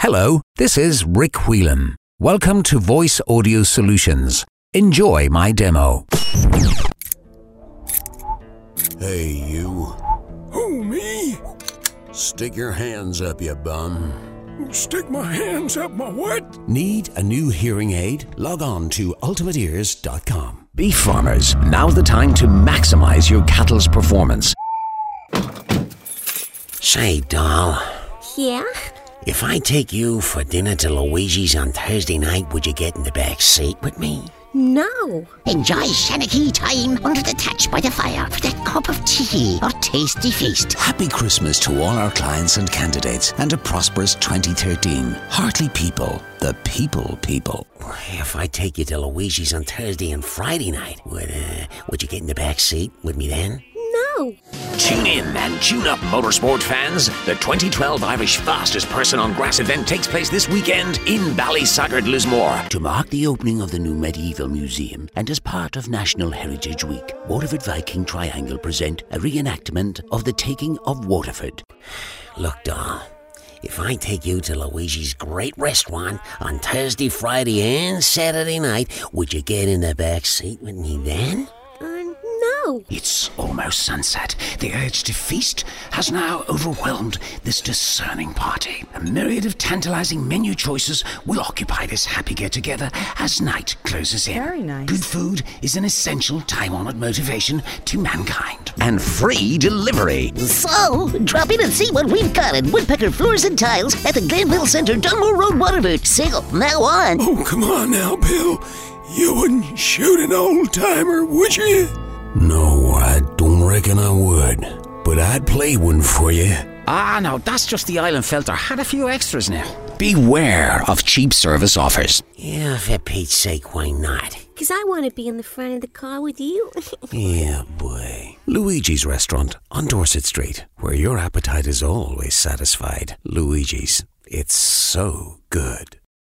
Hello, this is Rick Whelan. Welcome to Voice Audio Solutions. Enjoy my demo. Hey, you. Who, me? Stick your hands up, you bum. Stick my hands up my what? Need a new hearing aid? Log on to ultimateears.com. Beef farmers, now's the time to maximize your cattle's performance. Say, doll, Yeah? if I take you for dinner to Luigi's on Thursday night, would you get in the back seat with me? No. Enjoy Shanachie time under the thatch by the fire for that cup of tea or tasty feast. Happy Christmas to all our clients and candidates and a prosperous 2013. Hartley People, the people. If I take you to Luigi's on Thursday and Friday night, would you get in the back seat with me then? No. Tune in and tune up, motorsport fans. The 2012 Irish Fastest Person on Grass event takes place this weekend in Ballysaggart, Lismore. To mark the opening of the new medieval museum and as part of National Heritage Week, Waterford Viking Triangle present a reenactment of the taking of Waterford. Look, doll, if I take you to Luigi's great restaurant on Thursday, Friday and Saturday night, would you get in the back seat with me then? No. It's almost sunset. The urge to feast has now overwhelmed this discerning party. A myriad of tantalizing menu choices will occupy this happy get-together as night closes in. Very nice. Good food is an essential time-honored motivation to mankind. And free delivery. So, drop in and see what we've got at Woodpecker Floors and Tiles at the Glenville Centre, Dunmore Road, Waterford. Sale now on. Oh, come on now, Bill. You wouldn't shoot an old-timer, would you? No, I don't reckon I would. But I'd play one for you. No, that's just the Island Felter. Had a few extras now. Beware of cheap service offers. Yeah, for Pete's sake, why not? Because I want to be in the front of the car with you. Yeah, boy. Luigi's Restaurant on Dorset Street, where your appetite is always satisfied. Luigi's. It's so good.